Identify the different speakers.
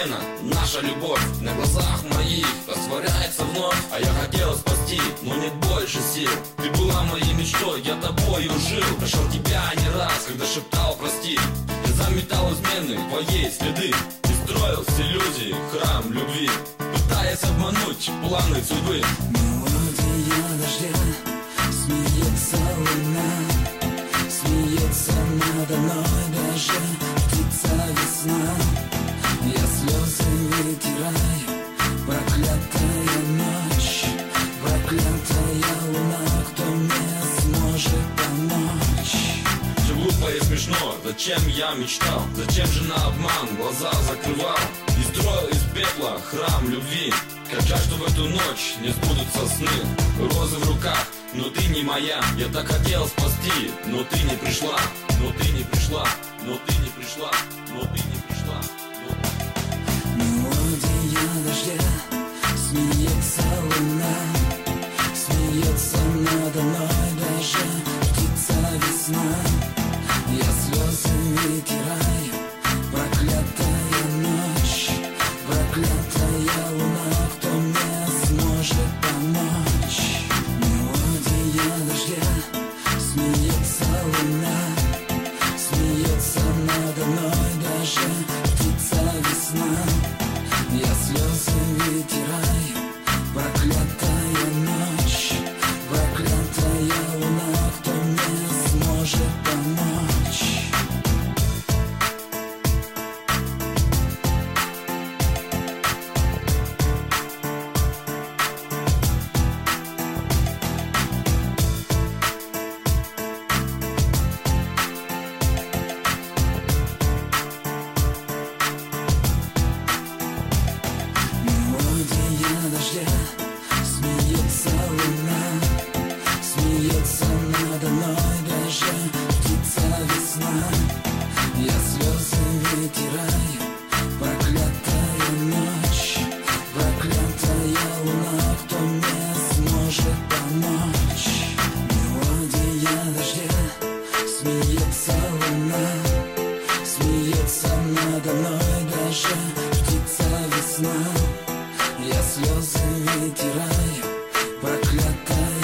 Speaker 1: постепенно наша любовь на глазах моих растворяется вновь. А я хотел спасти, но нет больше сил. Ты была моей мечтой, я тобою жил. Прощал тебя не раз, когда шептал прости. Я заметал измены твоей следы и строил с иллюзий храм любви, пытаясь обмануть планы судьбы.
Speaker 2: Мелодия дождя, смеется луна, смеется надо мной даже птица весна. Я слезы вытираю, проклятая ночь, проклятая луна, кто мне сможет помочь?
Speaker 1: Все глупо и смешно, зачем я мечтал? Зачем же на обман глаза закрывал? И строил из пепла храм любви. Как жаль, что в эту ночь не сбудутся сны. Розы в руках, но ты не моя. Я так хотел спасти, но ты не пришла. Но ты не пришла, но ты не пришла, но ты не пришла.
Speaker 2: Мелодия дождя, смеется луна, смеется надо мной даже птица весна. Я слезы вытираю, проклятая ночь, проклятая луна, кто мне сможет помочь? Мелодия дождя, смеется луна, смеется надо мной даже птица весна. Я слезы вытираю, проклятая ночь, проклятая луна, кто мне сможет помочь? Мелодия дождя, смеется луна, смеется надо мной даже птица весна. Я слезы вытираю, проклятая ночь, проклятая луна, кто мне сможет помочь? Мелодия дождя, смеется луна, смеется надо мной даже птица весна. Я слезы вытираю, проклятая